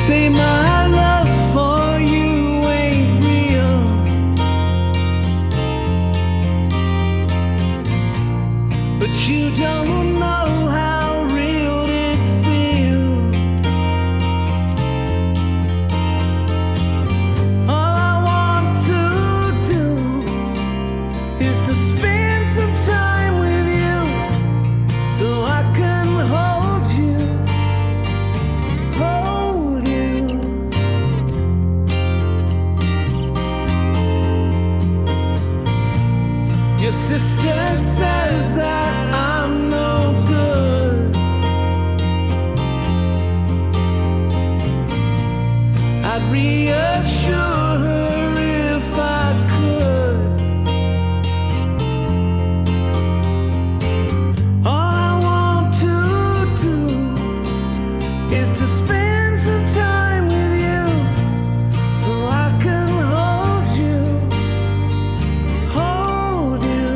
say my love for you ain't real, but you don't know how real it feels. All I want to do is to spend some time with you, so I can hold you, hold you. Your sister says that I'm no good. I'd reassure her if I could. All I want to do is to spend some time with you, so I can hold you, hold you.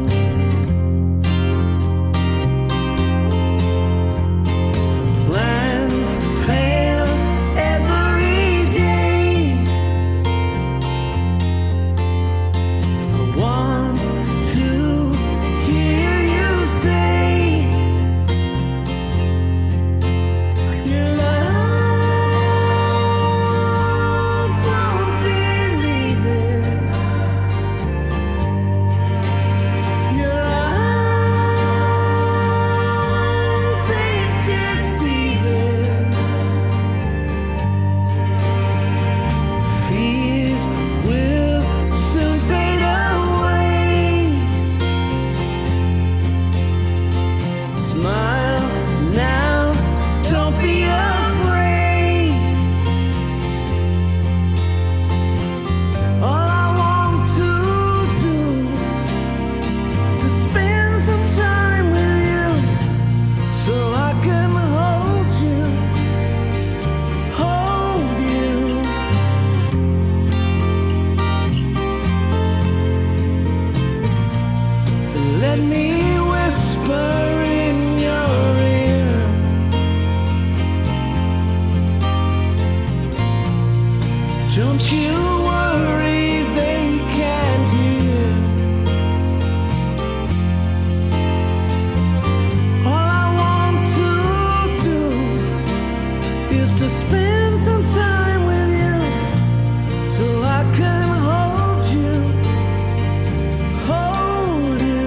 Plans fail every day. I want to hear you say your love won't believe it. Your eyes ain't deceiving. Fears will soon fade away. Smile now, don't be afraid. All I want to do is to spend some time with you, so I can hold you, hold you. Let me whisper in your ear. Don't you worry, they can't hear. All I want to do is to spend some time with you, so I can hold you, hold you.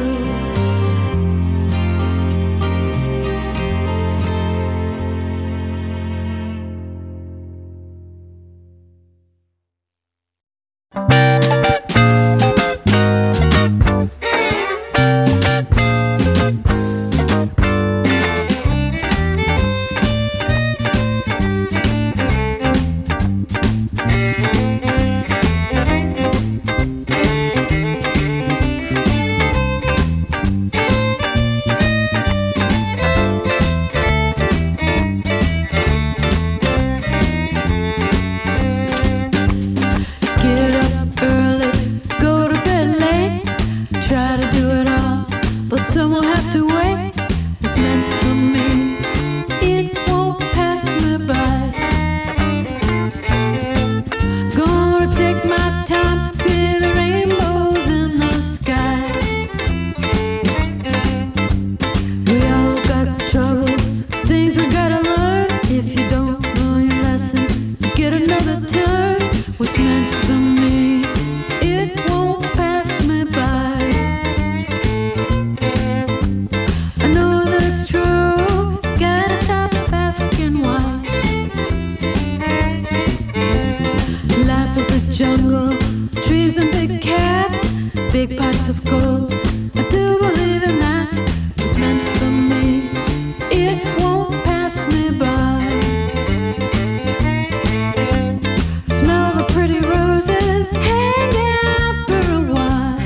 Get up early, go to bed late. Try to do it all, but some will have to wait. It's meant for me, it won't pass me by. Gonna take my time, see the rainbows in the sky. We all got troubles, things we gotta learn. If you don't know your lesson, you get another turn. What's meant for me, it won't pass me by. I know that's true, gotta stop asking why. Life is a jungle, trees and big cats, big pots of gold. I do believe in that. What's meant for me, it won't pass me by. Smell the pretty roses, hang out for a while.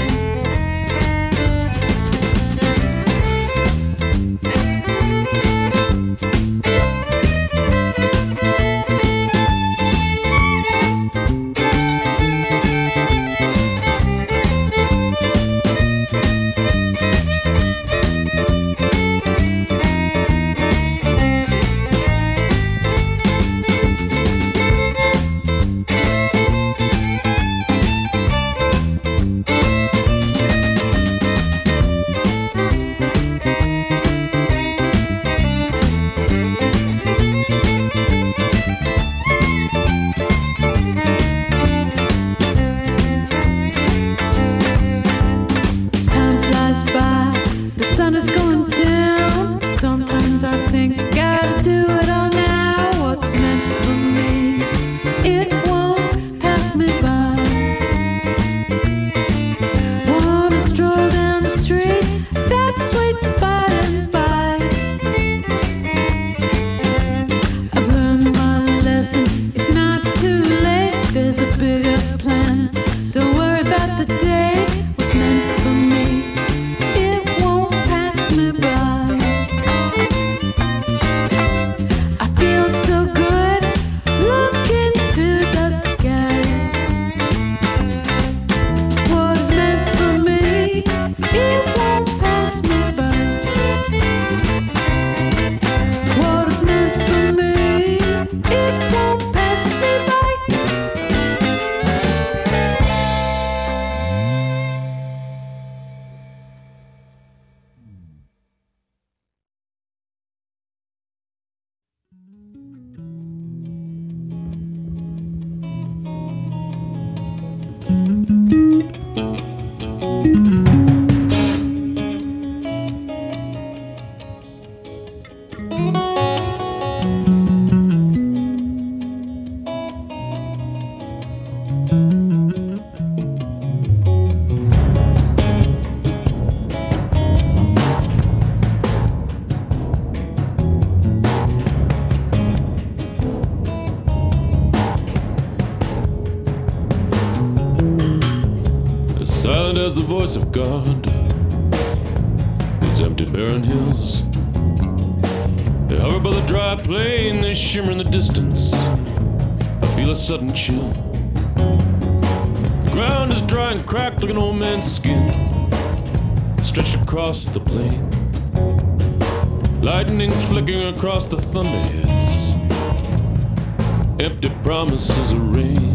silent as the voice of God. These empty barren hills, they hover by the dry plain, they shimmer in the distance. I feel a sudden chill. The ground is dry and cracked like an old man's skin, stretched across the plain. Lightning flickering across the thunderheads, empty promises of rain.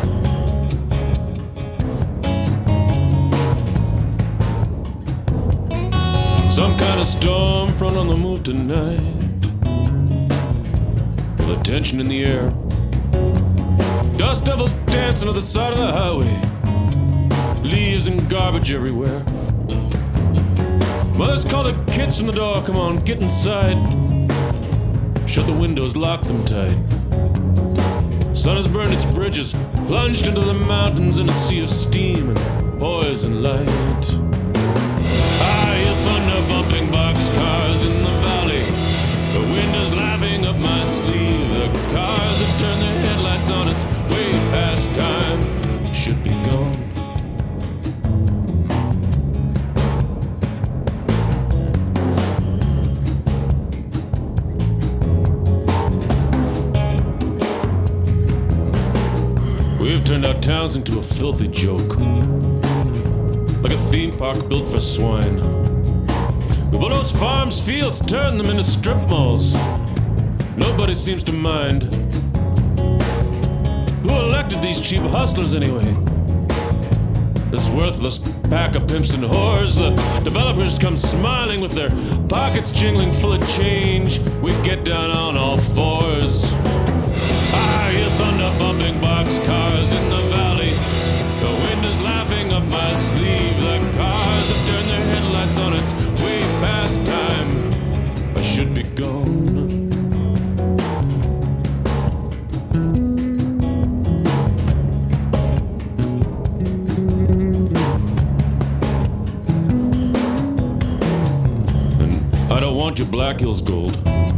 Some kind of storm front on the move tonight. Feel the tension in the air. Dust devils dancing on the side of the highway. Leaves and garbage everywhere. Mothers call the kids from the door, come on, get inside. Shut the windows, lock them tight. Sun has burned its bridges, plunged into the mountains in a sea of steam and poison light. I hear thunder bumping boxcars in the valley. The wind is laughing up my sleeve. The cars have turned their headlights on, it's way past time. Should be gone. We've turned our towns into a filthy joke, like a theme park built for swine. We bulldoze farms, fields, turn them into strip malls. Nobody seems to mind. Who elected these cheap hustlers anyway? This worthless pack of pimps and whores. The developers come smiling with their pockets jingling full of change. We get down on all fours. I hear thunder bumping boxcars in the valley. The wind is laughing up my sleeve. The cars have turned their headlights on, it's way past time. I should be gone. And I don't want your Black Hills gold,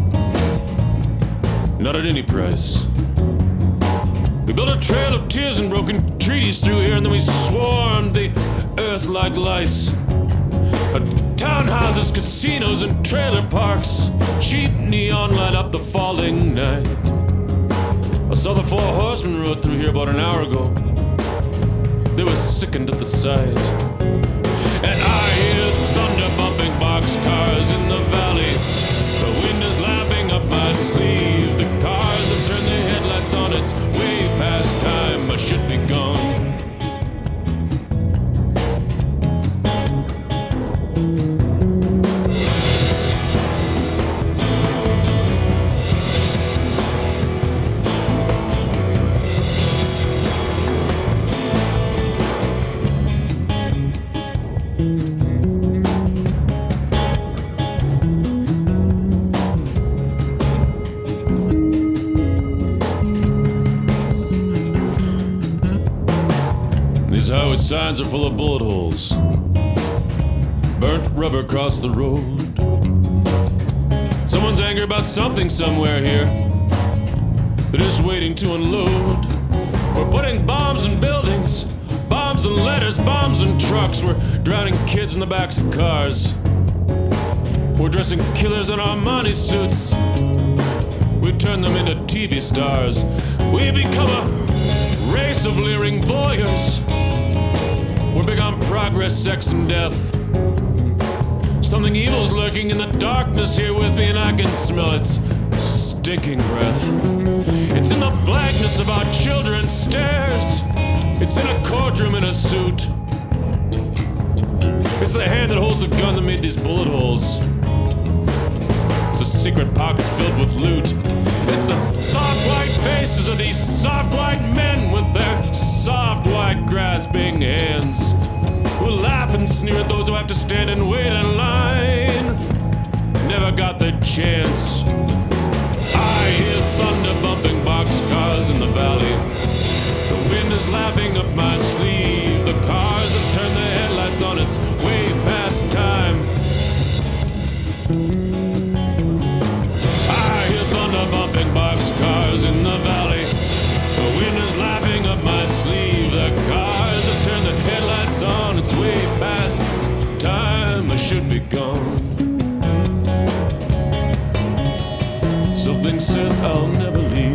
not at any price. We built a trail of tears and broken treaties through here, and then we swarmed the earth like lice. Townhouses, casinos, and trailer parks. Cheap neon light up the falling night. I saw the 4 horsemen rode through here about an hour ago. They were sickened at the sight. And I hear thunder bumping boxcars in the valley. The wind is laughing up my sleeve. The cars have turned their headlights on, it's way past time. I should be gone. These highway signs are full of bullet holes. Burnt rubber across the road. Someone's angry about something somewhere here. They're just waiting to unload. We're putting bombs in buildings, bombs in letters, bombs in trucks. We're drowning kids in the backs of cars. We're dressing killers in Armani suits. We turn them into TV stars. We become a race of leering voyeurs. We're big on progress, sex, and death. Something evil's lurking in the darkness here with me, and I can smell its stinking breath. It's in the blackness of our children's stares. It's in a courtroom in a suit. It's the hand that holds the gun that made these bullet holes. It's a secret pocket filled with loot. It's the soft white faces of these soft white men with their soft white grasping hands, who laugh and sneer at those who have to stand and wait in line. Never got the chance. I hear thunder bumping boxcars in the valley. The wind is laughing up my sleeve. The cars have turned their headlights on, it's way past time. I hear thunder bumping boxcars in the valley. The wind is laughing up my sleeve. The cars have turned their headlights on, it's should be gone. Something says I'll never leave.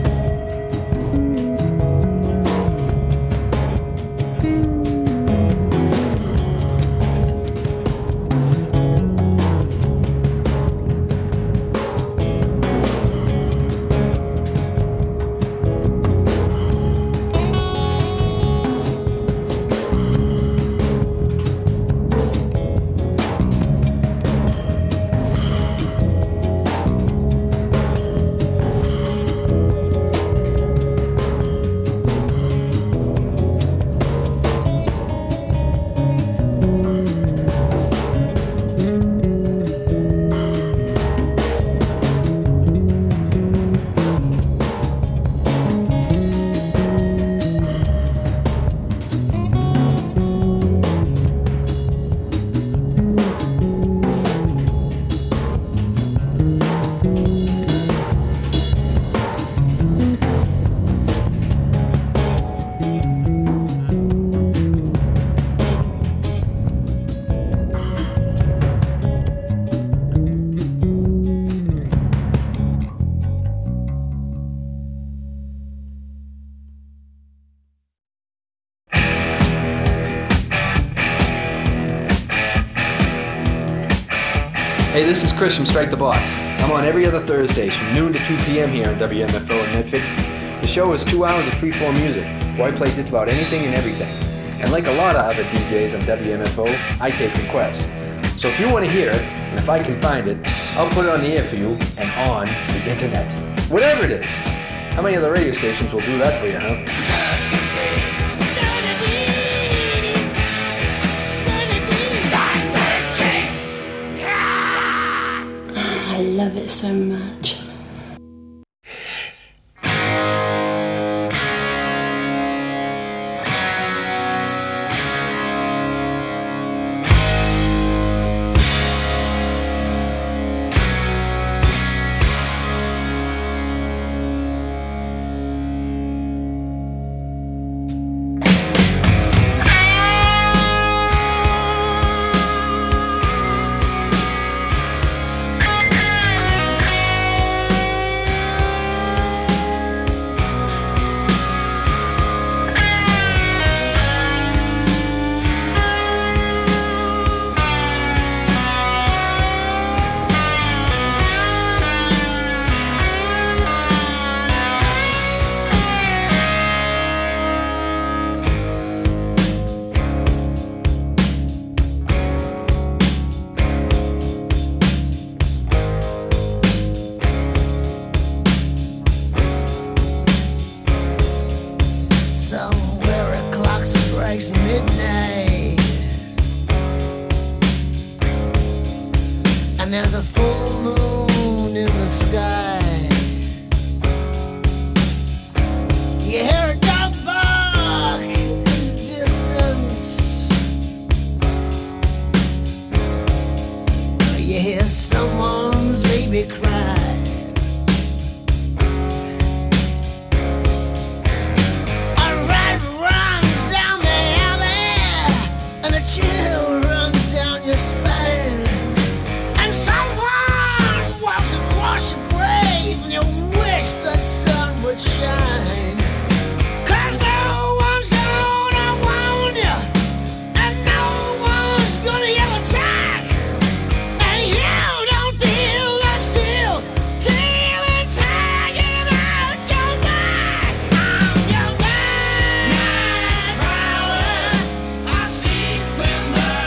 Hey, this is Chris from Strike the Box. I'm on every other Thursdays from noon to 2 p.m. here on WMFO in Medford. The show is 2 hours of freeform music, where I play just about anything and everything. And like a lot of other DJs on WMFO, I take requests. So if you want to hear it, and if I can find it, I'll put it on the air for you and on the internet. Whatever it is. How many other radio stations will do that for you, huh? I love it so much. When the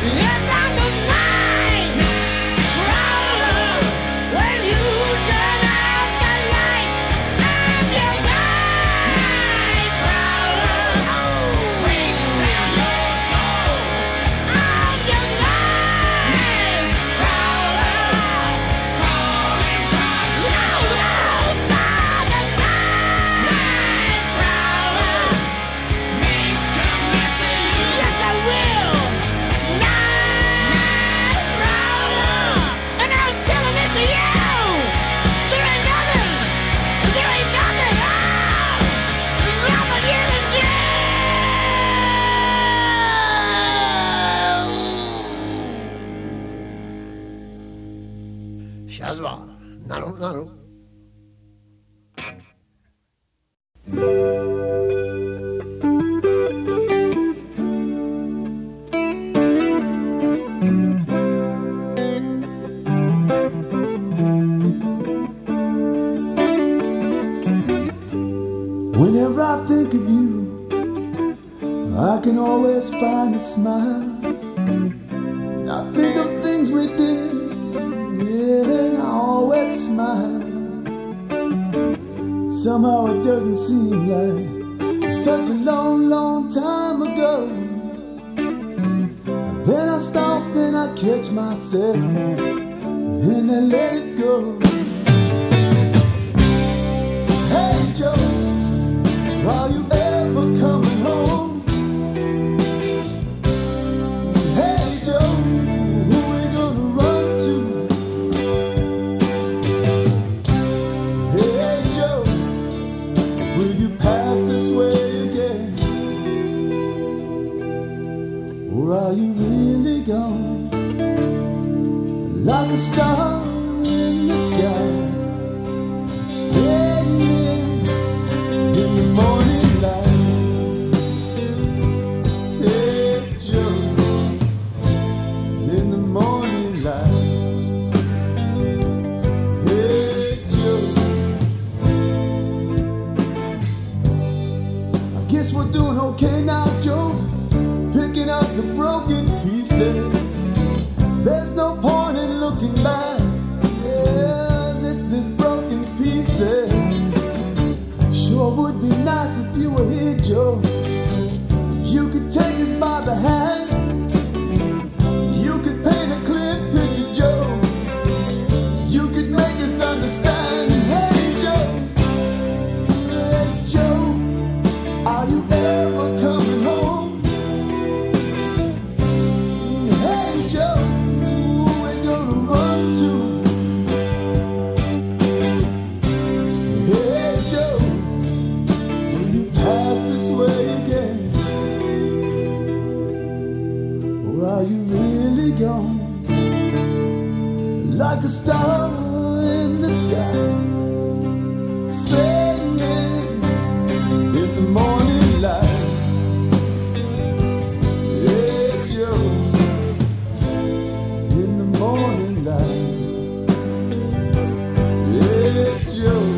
Shazwa, nanu, nanu. Whenever I think of you, I can always find a smile. I think of things we did, yeah, and I always smile. Somehow it doesn't seem like such a long, long time ago. Then I stop and I catch myself and I let it go. Hey Joe, are you ever coming home? Hey Joe, who we gonna run to? Hey Joe, will you pass this way again? Or are you really gone? Like a star in the sky, fading in the morning light. Hey Joe, in the morning light. Hey Joe, I guess we're doing okay now, Joe, picking up the broken pieces. There's no point in looking back, yeah, if there's broken pieces. Sure would be nice if you were here, Joe. You could take us by the hand. You could paint a clear picture, Joe. You could make us understand. Hey Joe, hey Joe, are you ever coming home? Hey Joe, who we gonna run to? Hey Joe, will you pass this way again? Or are you really gone? Like a star in the sky, fading in the morning light. Hey Joe, in the morning light. Hey Joe.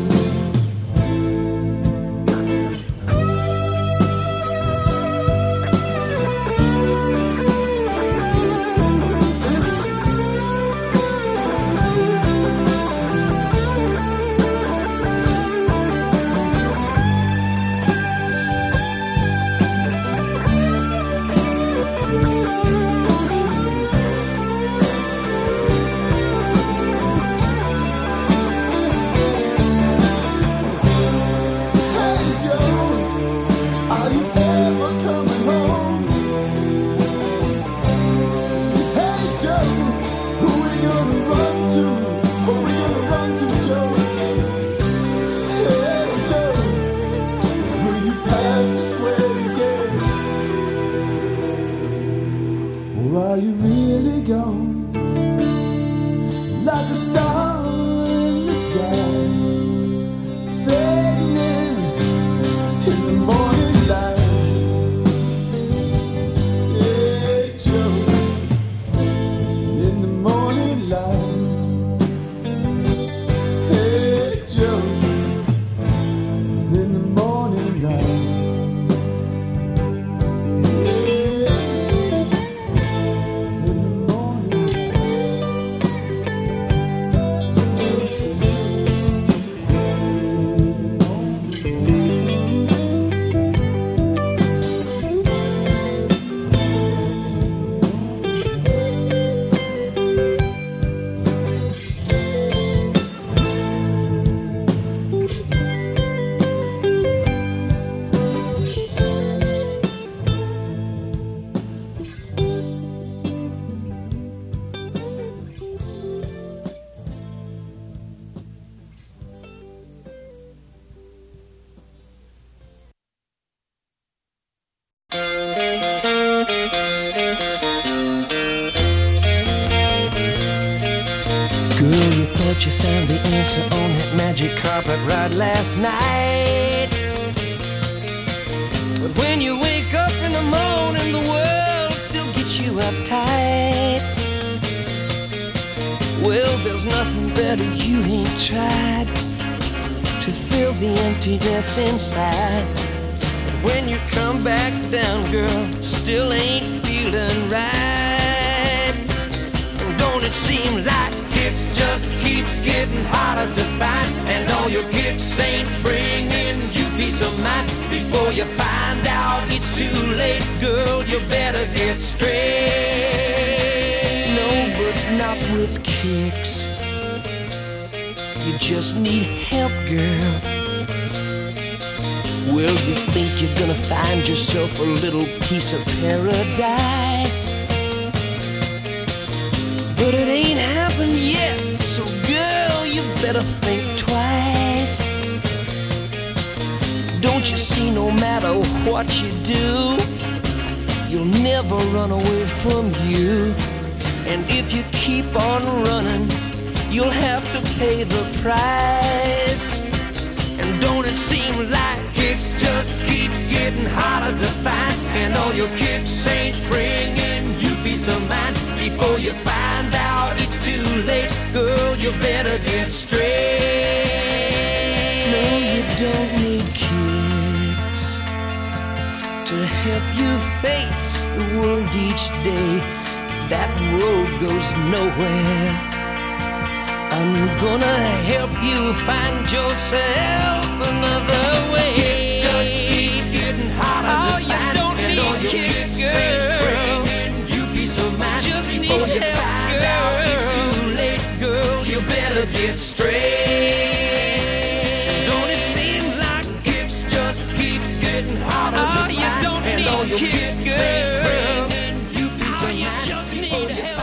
Hey Joe, are you ever coming home? Hey Joe, who we gonna run to? Who we gonna run to, Joe? Hey Joe, will you pass this way again? Or are you really gone? Like a star in the sky, fading in the morning light. Hey Joe, in the morning light. Hey Joe, in the morning light. thought you found the answer on that magic carpet ride last night. But when you wake up in the morning, the world still gets you uptight. Well, there's nothing better you ain't tried to fill the emptiness inside. But when you come back down, girl, still ain't feeling right. And don't it seem like it's just keep getting harder to find, and all your kicks ain't bringing you peace of mind? Before you find out it's too late, girl, you better get straight. No, but not with kicks. You just need help, girl. Well, you think you're gonna find yourself a little piece of paradise, but it ain't happened yet. So girl, you better think twice. Don't you see, no matter what you do, you'll never run away from you. And if you keep on running, you'll have to pay the price. And don't it seem like it's just keep getting harder to find, and all your kicks ain't bringing you peace of mind? Before you find out it's too late, girl, you better get straight. No, you don't need kicks to help you face the world each day. That road goes nowhere. I'm gonna help you find yourself another way. It's just keep getting harder to find, you don't and all your kicks, girl, you peace of mind. Just before you find out it's too late, girl, you better get straight. And don't it seem like it's just keep getting harder to find, you don't and all your kicks, girl, you peace of mind. Just need help.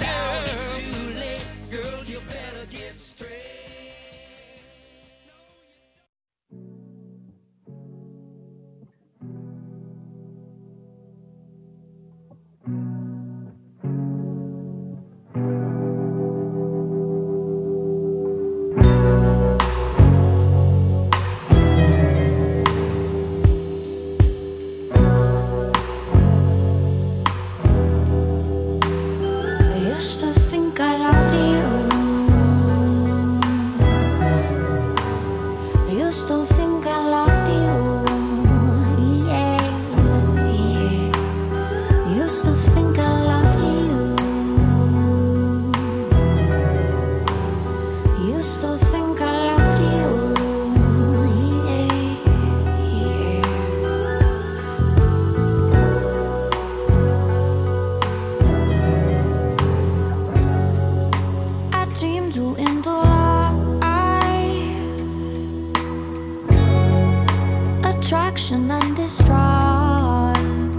And distraught,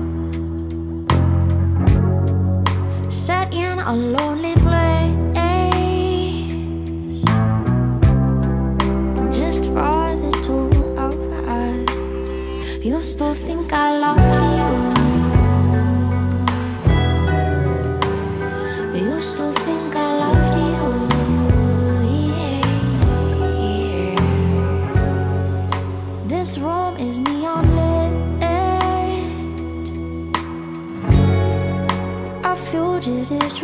set in a lonely place, just for the two of us. You still think I love you? You still think I loved you? Yeah. This room is neon lit, a fugitive's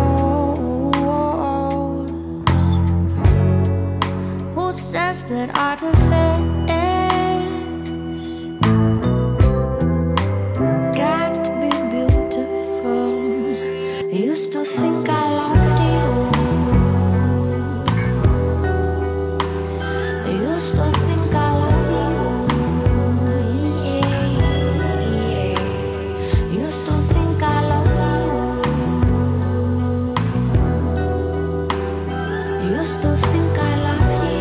repose. Who says that artifice can't be beautiful? You still think I loved you? You still think I loved you? You still think I loved you? You still think I loved you?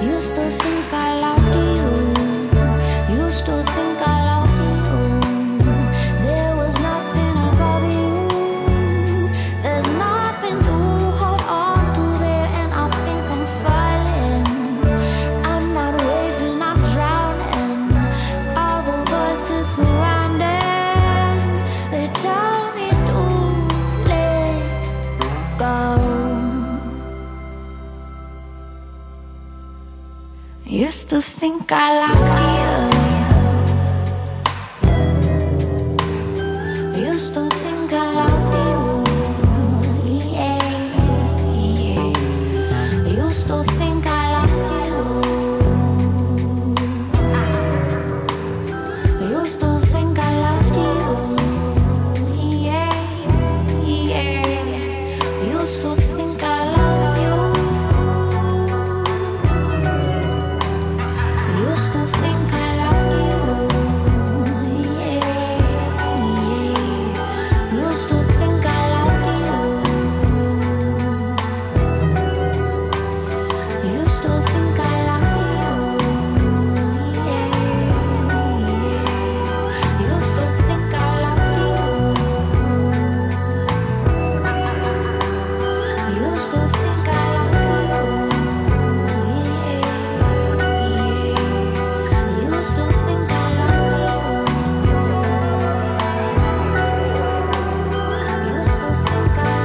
Used to think I loved you. Used to think I loved you. There was nothing above you. There's nothing to hold on to there, and I think I'm falling. I'm not waving, I'm drowning. All the voices surrounding, they tell me to let go. Used to think I loved you. Used to think I loved you. Yeah, yeah. Used to think I loved you. Used to think I loved you. Yeah, yeah. Used to think I loved you. Used to think I loved you, yeah, yeah. Used to think I loved you. Used to think I loved you, yeah, yeah. Used to think I loved you. Used to think I loved you, yeah, yeah. Used to think I loved you. Used to think I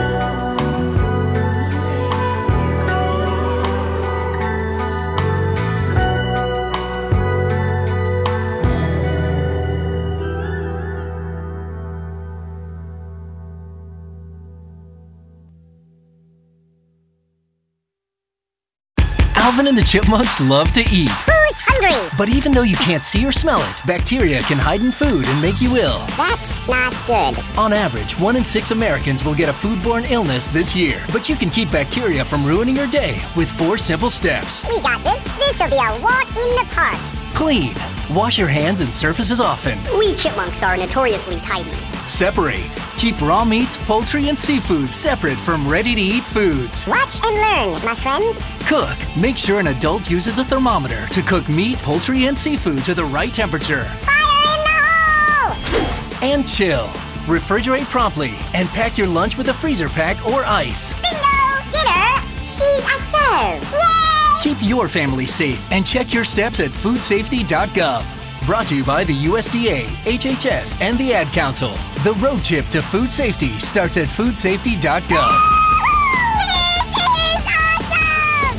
Alvin and the Chipmunks love to eat. Who's hungry? But even though you can't see or smell it, bacteria can hide in food and make you ill. That's not good. On average, 1 in 6 Americans will get a foodborne illness this year. But you can keep bacteria from ruining your day with 4 simple steps. We got this. This'll be a walk in the park. Clean. Wash your hands and surfaces often. We chipmunks are notoriously tidy. Separate. Keep raw meats, poultry, and seafood separate from ready-to-eat foods. Watch and learn, my friends. Cook. Make sure an adult uses a thermometer to cook meat, poultry, and seafood to the right temperature. Fire in the hole! And chill. Refrigerate promptly and pack your lunch with a freezer pack or ice. Bingo! Dinner! She's a serve! Yay! Keep your family safe and check your steps at foodsafety.gov. Brought to you by the USDA, HHS, and the Ad Council. The road trip to food safety starts at foodsafety.gov. This is awesome!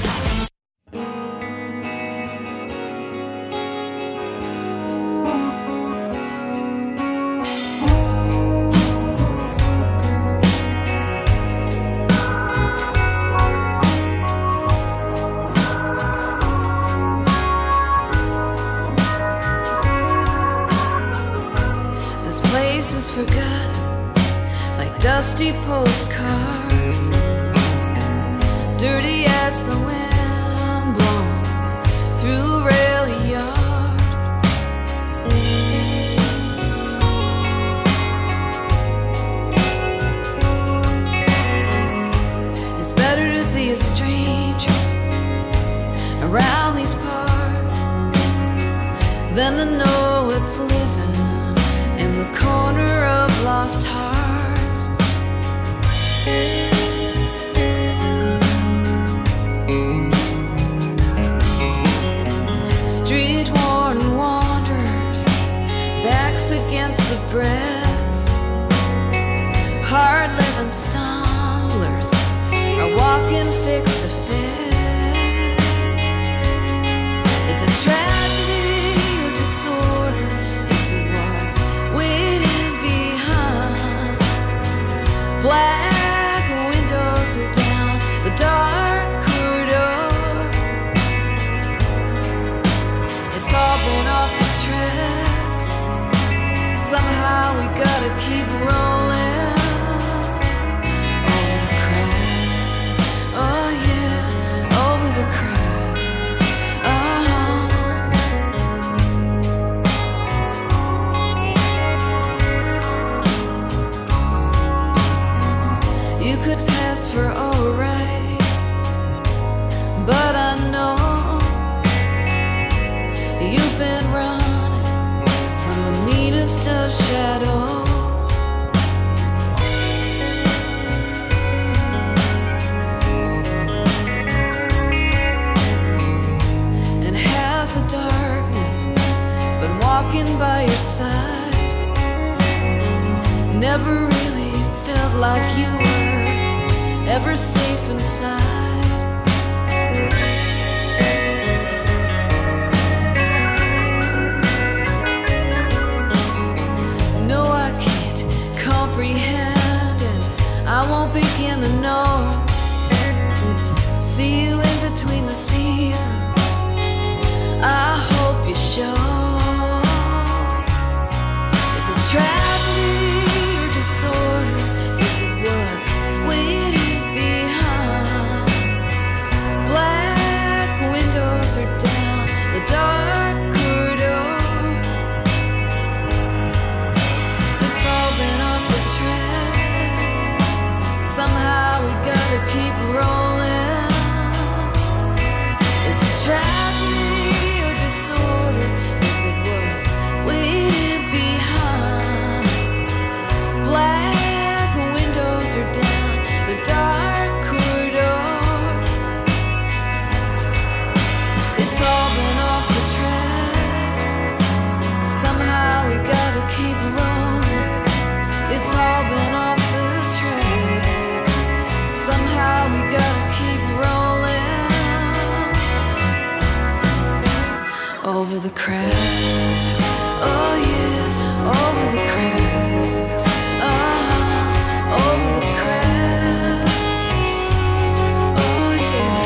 This place is forgotten, like dusty postcards, dirty as the wind blown through a rail yard. It's better to be a stranger around these parts than to know it's living in the corner of lost hearts. Street-worn wanderers, backs against the bricks, hard-living stumblers are walking fix to fix. Is it tragedy or disorder? Is it what's waiting behind? Black windows are down the dark corridors. It's all been off the tracks. Somehow we gotta keep rolling over the cracks. Oh yeah, over the cracks. You could pass for alright, but I know walking by your side. Never really felt like you were ever safe inside. No, I can't comprehend, and I won't begin to know. See you in between the seasons, I hope you show. Is it tragedy or disorder? Is it what's waiting behind? Black windows are down, the dark corridors. It's all been off the tracks. Somehow we gotta keep rolling. Is it tragedy or disorder? Is it what's waiting behind? Black windows are down, the dark corridors. It's all been off the tracks. Somehow we gotta keep rolling. It's all been off the tracks. Somehow we gotta keep rolling. Over the cracks, oh yeah, over the cracks, over the cracks, oh yeah.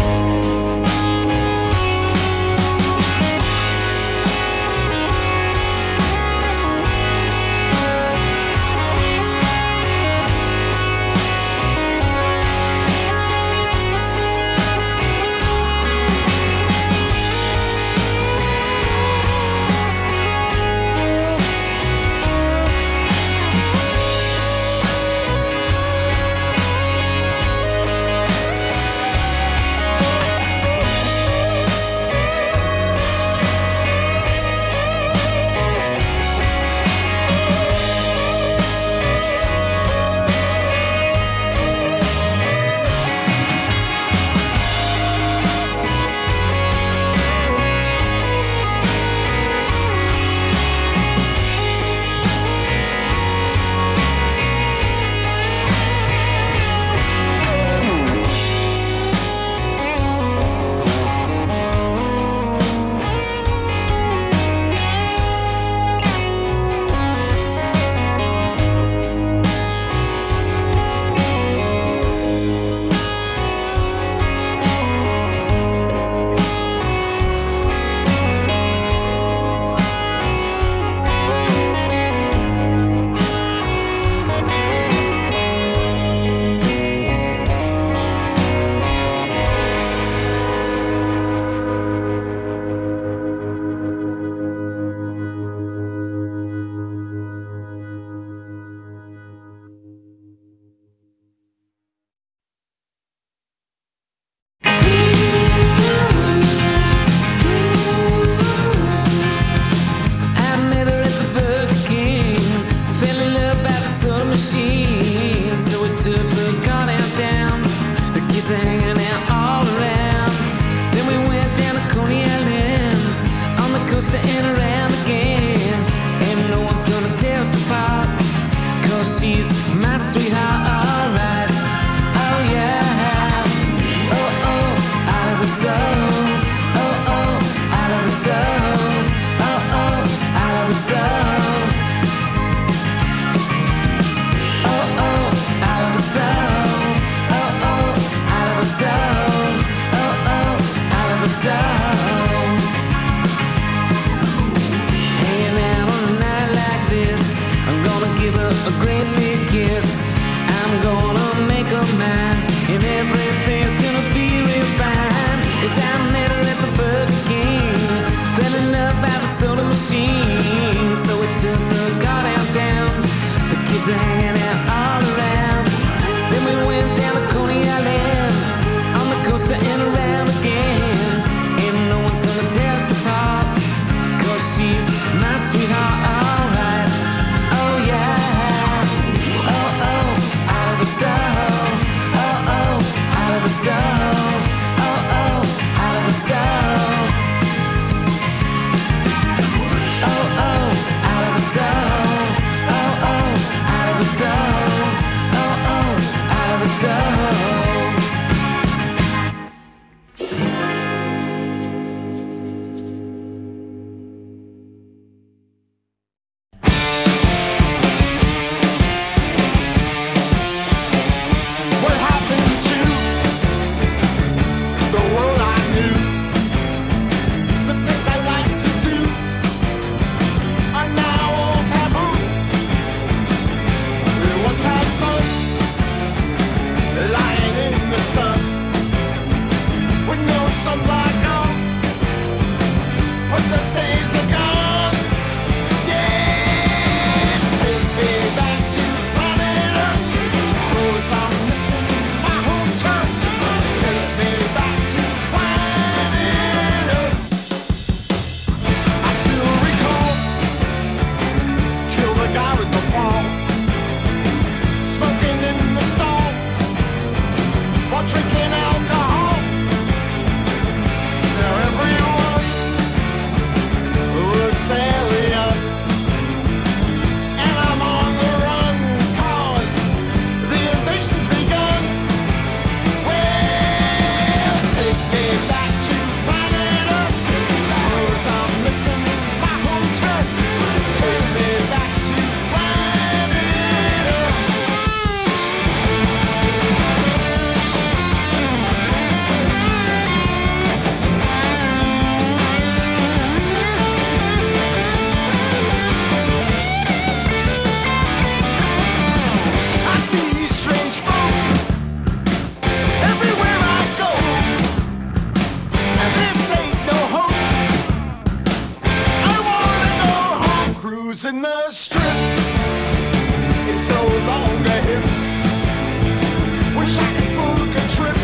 in the strip is no longer hip. Wish I could book a trip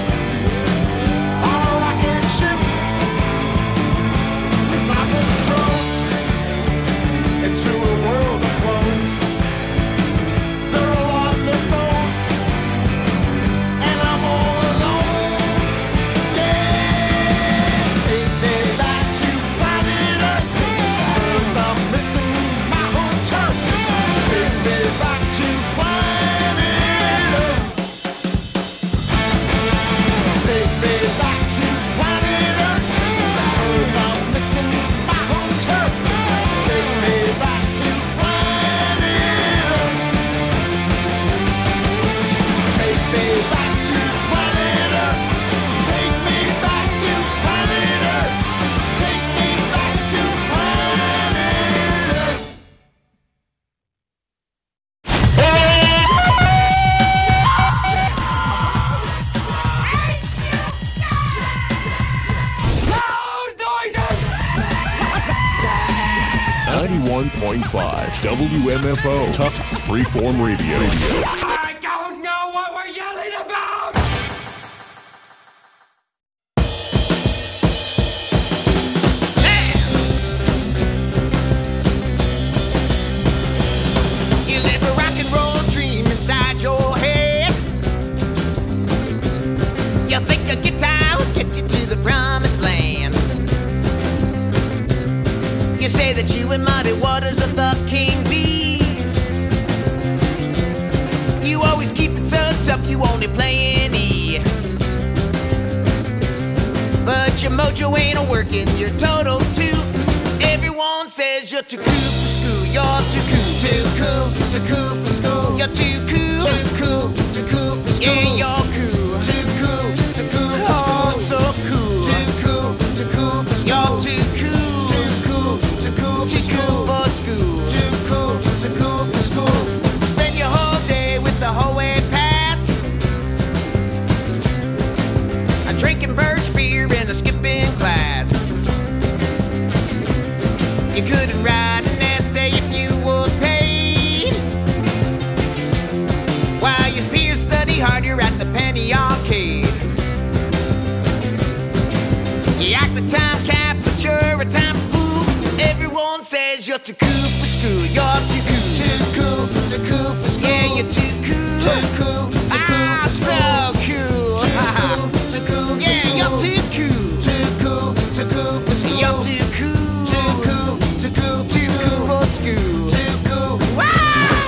on a rocket ship. If I was thrown into a world of clones, they're all on their phone, and I'm all alone. Yeah, take me back to planet Earth, 'cause I'm missing my home turf. Take me back to planet Earth. Take me back to planet Earth, 'cause I'm missing my home turf. Take me back to planet Earth. Take me back to planet Earth. Take me back to planet Earth. Take me back to planet Earth. Loud noises! 91.5 WMFO Tufts Freeform Radio. I don't know what we're yelling about! You live a rock and roll dream inside your head. You think a guitar will get you to the promised land. You say that you and Muddy Waters are the king bees. You always keep it so tough, you only play an E. But your mojo ain't a-working, you're total too. Everyone says you're too cool for school. You're too cool, too cool, too cool for school. You're too cool, too cool, too cool for school. Yeah, you're cool, too cool, too cool for school. Oh, so cool, too cool, too cool for school. You're too cool, too cool, too cool for school. For school, too cool, too cool for school. Spend your whole day with the hallway pass, drinking birch beer and a skipping class. You couldn't write an essay if you were paid. While your peers study hard, you're at the penny arcade. You act the time cap, but you're a time fool. Everyone says you're too cool for school. You're too cool, too cool, too cool for school. Yeah, you're too cool, too cool, too cool for school. So cool, too cool, yeah, you're too cool, too cool, too cool for school. You're too cool, too cool, too cool, too cool for school. Too cool. Wow!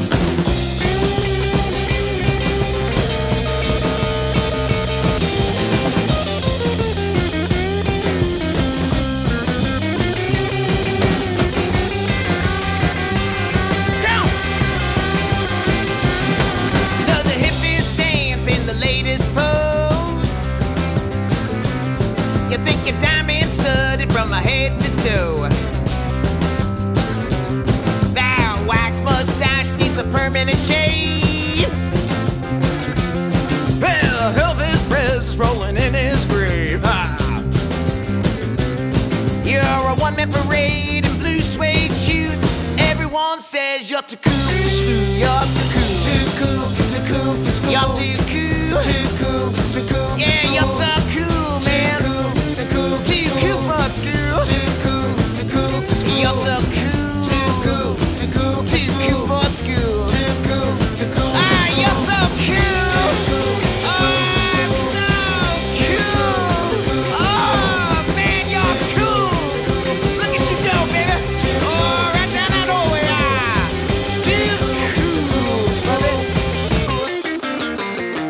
Know the hippies dance in the latest pose. You think you're diamond studded from my head to toe. That wax mustache needs a permanent shave. Well, Elvis Presley's rolling in his grave. Ha! You're a one-man parade in blue suede shoes. Everyone says you're too cool for school. You're too cool, too cool, too cool for school. You're too cool, too cool, too cool. Yeah, you're so cool, man. Too cool, too cool for school. Too cool, too cool for school. You're so cool, too cool, too cool, too cool for school. Too cool, too cool. Ah, you're so cool. Oh, so cool. Oh, man, you're cool. Look at you go, baby. Oh, right down that hallway. Ah, too cool. Love it.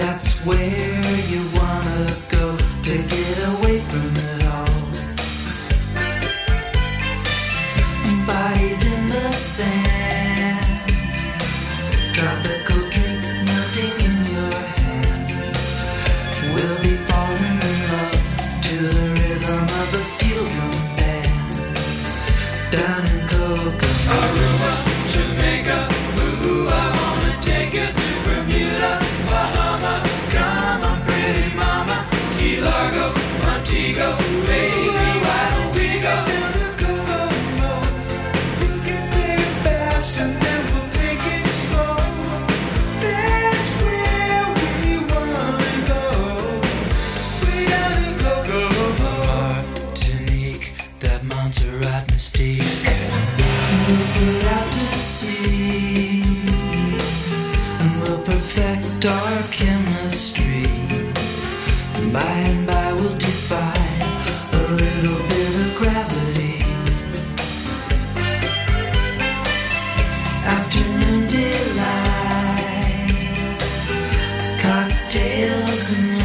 That's where you wanna go to get away from it all. Bodies in the sand, tropical drink melting in your hand. We'll be falling in love to the rhythm of a steel drum band. Down in Kokomo, Aruba, Jamaica, ooh, I wanna take you through Bermuda, Bahama. Come on, pretty mama, Key Largo, Montego, baby, why don't we go down to Kokomo? You can play fast and then we'll take it slow. That's where we wanna go. We down to Kokomo. Martinique, that Montserrat mystique. We'll put out to sea and we'll perfect our chemistry. By and by we'll defy a little bit of gravity. Afternoon delight, cocktails and